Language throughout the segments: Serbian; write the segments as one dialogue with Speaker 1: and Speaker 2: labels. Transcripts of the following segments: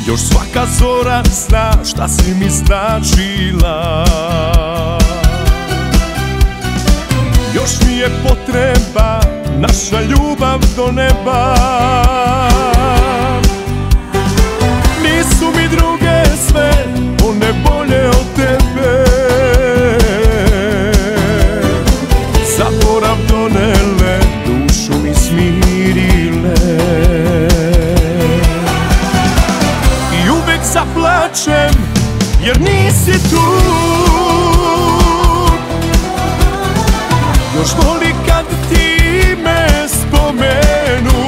Speaker 1: Još svaka zora zna šta si mi značila. Još mi je potreba naša ljubav do neba. Nisu mi druge sve one bolje od tebe. Zaborav donele, dušu mi smirile. I uvek zaplačem jer nisi tu. Još voli kad ti me spomenu.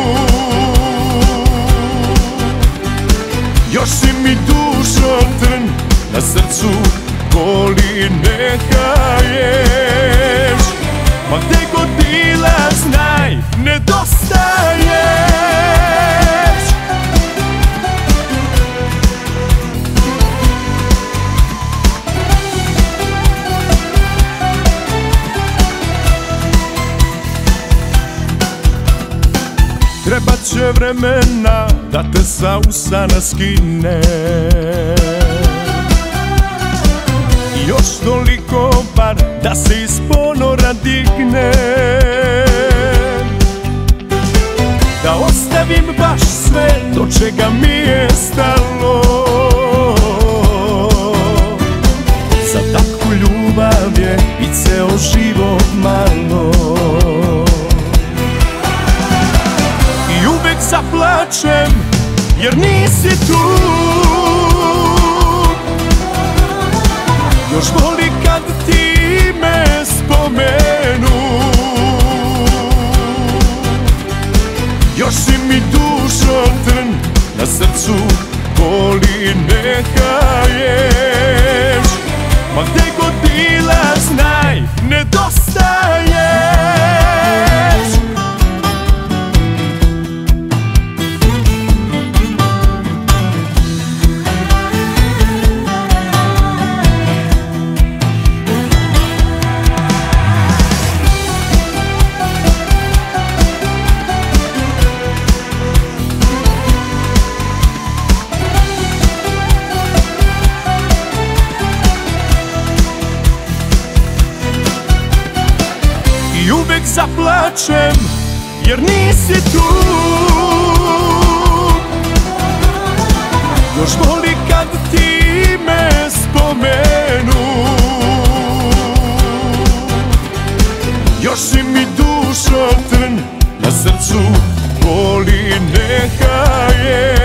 Speaker 1: Još si mi dušo trn na srcu, boli neka ješ. Ma gde god bila znaj, nedostaješ. Trebat će vremena da te sa usana skine. I još toliko bar da se iz ponora digne. Da ostavim baš sve do čega mi je stalo. Za takvu ljubav je i ceo život malo. Zaplačem jer nisi tu. Još voli kad ti me spomenu. Još si mi dušo trn na srcu, boli neka ješ. Ma gde god bila znaj, nedostaješ. I uvek zaplačem jer nisi tu. Još voli kad ti me spomenu. Još si mi dušo trn na srcu, boli neka je.